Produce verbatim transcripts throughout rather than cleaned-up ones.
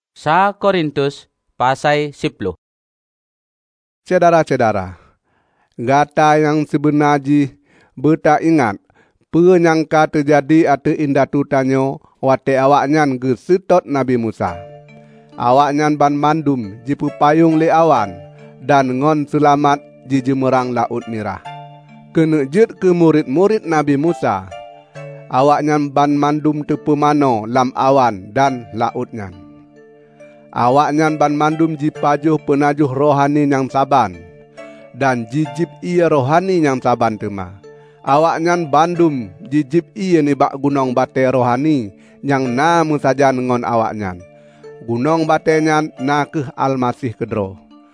Sa Korintus pasai sepuluh. Cedara-cedara, gata yang sebenaji beta ingat penyangka terjadi ate indah tutanyo wate awaknyan ge setot Nabi Musa. Awaknyan ban mandum jipu payung le awan dan ngon selamat ji jemerang laut Mirah. Kena jet ke murid-murid Nabi Musa. Awaknyan ban mandum tepemano lam awan dan lautnyan. Awaknyan ban mandum jipajuh penajuh rohani yang saban dan jijib ia rohani yang saban tema. Awaknyan bandum jijib ia ni bak gunung bate rohani yang namu saja ngon awaknyan. Gunung batenyan nakeh Almasih kedro.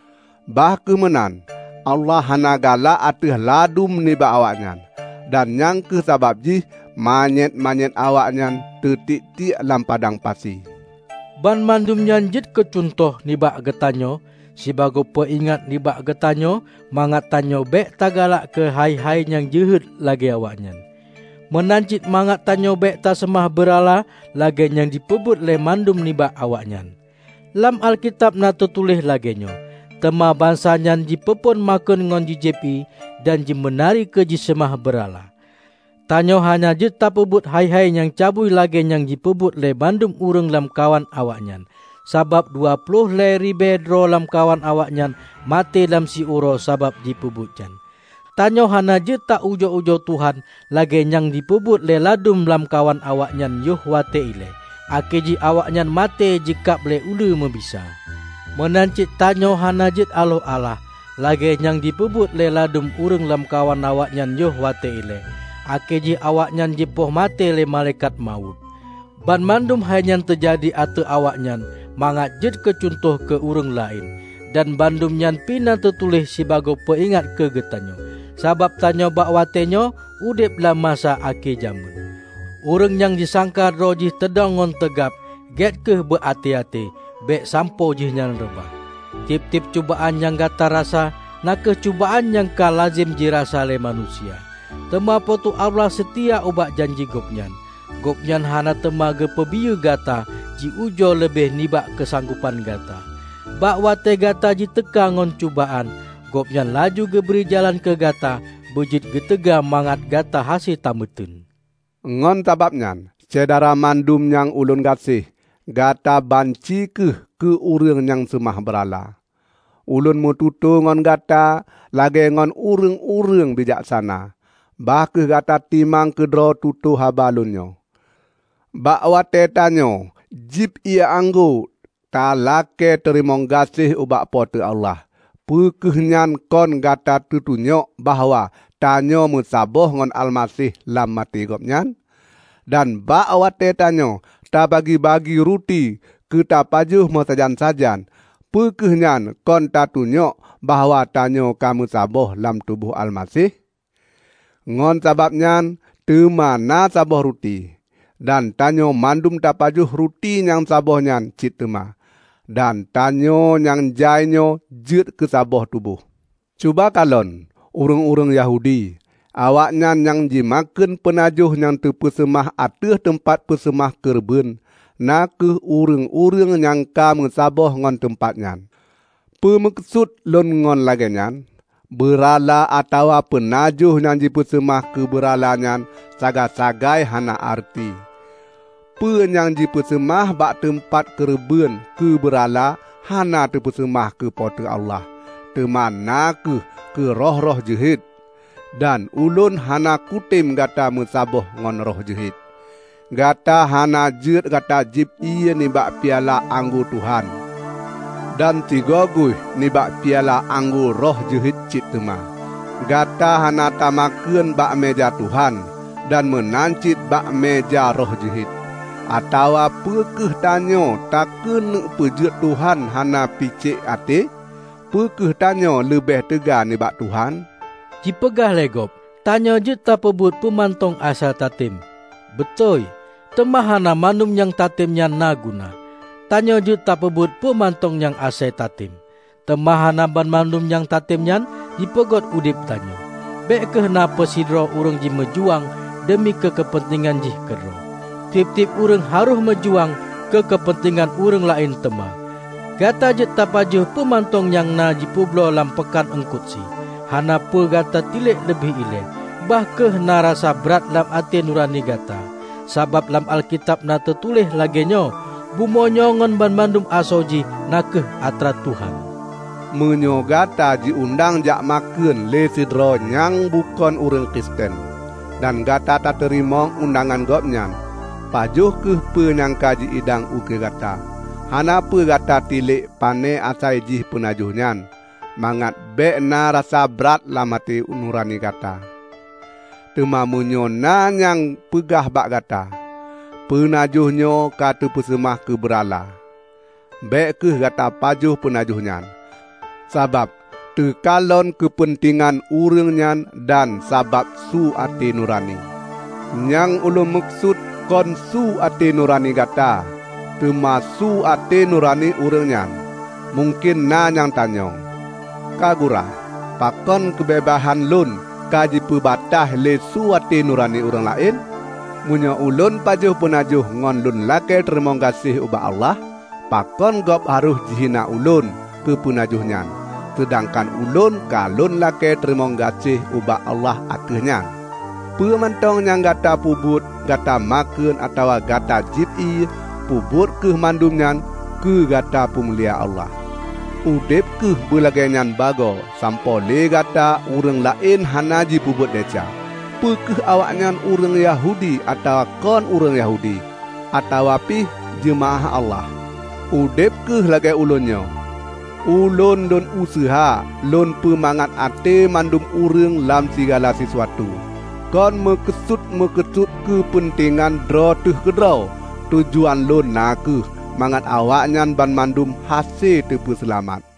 Bah kemenan Allah hana gala ateh ladum ni bak awaknyan dan yang ke sabab jih manyet-manyet awaknyan tetik-tik lam padang pasir. Ban mandum nyanjit ke contoh nibak getanyo, sibago peingat nibak getanyo, mangat tanyo bek tagalak ke hai-hai yang jehet lagi awaknyan. Menancit mangat tanyo bek ta semah berala lagi yang dipebut le mandum nibak awaknyan. Lam Alkitab na tertulis lagenyo, tema bangsa nyan dipepon makan ngon jijepi dan jimenari ke jisemah berala. Tanyo hanya je tak pebut hai-hai yang cabui lagi yang dipebut le bandum urang lam kawan awaknyan. Sabab dua puluh le ribe dro lam kawan awaknyan mati lam si uro sabab dipebutjan. Tanyo hana je tak ujo-ujo Tuhan lagi yang dipebut le ladum lam kawan awaknyan yuh wate ile. Akeji awaknyan mati jikap le ulu membisa. Menancit tanyo hana je aloh Allah lagi yang dipebut le ladum urang lam kawan awaknyan yuh wate ile. Akeji awaknyan jipoh mate le malaikat maut. Ban mandum hanyan terjadi ate awaknyan mangat jed ke contoh ke urang lain. Dan bandum nyan pina tertulis sibago peingat ke getanyo. Sabab tanyo bak watenyo udip la masa akhir jaman. Urang yang disangka rojih tedang ngon tegap get ke berhati-hati bek sampo jih nyan rebah. Tip-tip cubaan yang gata rasa nak cubaan yang ka lazim jirasa le manusia. Tema potu Allah setia ubak janji gopnyan. Gopnyan hana tema ge pebiu gata ji ujo lebih nibak kesanggupan gata. Bak wate gata ji teka ngon cubaan, gopnyan laju ge beri jalan ke gata, bejit getega mangat gata hasil tamutun. Ngon tababnyan, cedara mandum yang ulun gasih, gata banci ke ke urang yang semah berala. Ulun mututu ngon gata, lagi ngon urang-urang bijaksana. Bah ke gata timang kedro tutu habalunyo. Bak wate tanyo, jip ia anggu, ta lake terimong gasih ubak pote Allah. Pekehnyan kon gata tutunyo bahwa tanyo musaboh ngon Almasih lam mati gopnyan. Dan bak wate tanyo, ta bagi-bagi ruti ke ta pajuh mosajan-sajan. Pekehnyan kon ta tunyo bahwa tanyo kamu saboh lam tubuh Almasih. Ngon sababnyan temana saboh ruti. Dan tanyo mandum tapajuh ruti yang sabohnyan cit tema. Dan tanyo yang jainyo jut ke saboh tubuh. Cuba kalon urang-urang Yahudi. Awaknyan yang jimaken penajuh yang terpesemah ateh tempat pesemah kerben. Nak ke urang-urang yang kamu saboh ngon tempatnyan. Pemaksud lon ngon lagenyan. Berala atau penajuh yang dipesemah ke beralanyan sagai-sagai hana arti. Pen yang dipesemah bak tempat kereben ke berala hana terpesemah ke pote Allah. Temana ke ke roh-roh jehit. Dan ulun hana kutim gata musaboh ngon roh jehit. Gata hana jet gata jip iya ni bak piala anggur Tuhan. Dan tiga guih ni bak piala anggur roh jehit cit tema. Gata hana tamakeun bak meja Tuhan dan menancit bak meja roh jehit. Atawa pekeh tanyo takeun pejut Tuhan hana picik ate. Pekeh tanyo lebih tega ni bak Tuhan. Jipegah legop, tanyo je ta pebut pemantong asal tatim. Betul, temah hana manum yang tatimnya naguna. Tanyo je tak pebut pemantong yang asai tatim. Temahana ban mandum yang tatimnyan dipegot udip tanyo. Bek kehna pesidro urang ji mejuang demi ke kepentingan jih kedro. Tip-tip urang haruh mejuang ke kepentingan urang lain tema. Gata je tapajuh pemantong yang na jipublo lam pekan engkutsi. Hana pe gata tilik lebih ile. Bahkeh na rasa berat lam ati nurani gata. Sabab lam Alkitab na tertulis lagenyo, bumonyo ngon ban bandum asoji nakeh atra Tuhan. Menyo gata diundang jak makan le sidro yang bukan urang Kristen. Dan gata tak terima undangan gopnyan. Pajuh ke penyangka ji idang uke gata. Hana pe gata tilik pane asai jih penajuhnyan. Mangat be na rasa berat lamati nurani gata. Tema munyo na yang pegah bak gata. Penajuhnyo kata pesemah ke berala. Be ke gata pajuh penajuhnyan. Sabab tekalon kepentingan urangnya dan sabab su ati nurani. Yang ulun maksud kon su ati nurani gata. Termasu ati nurani urangnya. Mungkin na yang tanyong. Kagura, pakon kebebahan lun kaji pebatah le su ati nurani urang lain. Munya ulun pajuh penajuh ngon lun lake terima kasih ubah Allah. Pakon gop harus jihina ulun ke penajuhnya. Sedangkan ulun kalun lake terima kasih ubah Allah atehnya. Pemantong yang gata pubut, gata makan atau gata jit'i, pubut ke mandumnya ke gata pemulia Allah. Udep ke belagainan bago, sampo le gata urang lain hanaji pubut deca. Pekeh awaknya urang Yahudi atau kon urang Yahudi, atau api jemaah Allah. Udep ke lagai ulunnya. Ulun don usaha, lun pemangat ate mandum urang lam segala sesuatu. Kon mekesut mekesut kepentingan dro tuh kedro. Tujuan lun naku mangat awaknya ban mandum hasil tepu selamat.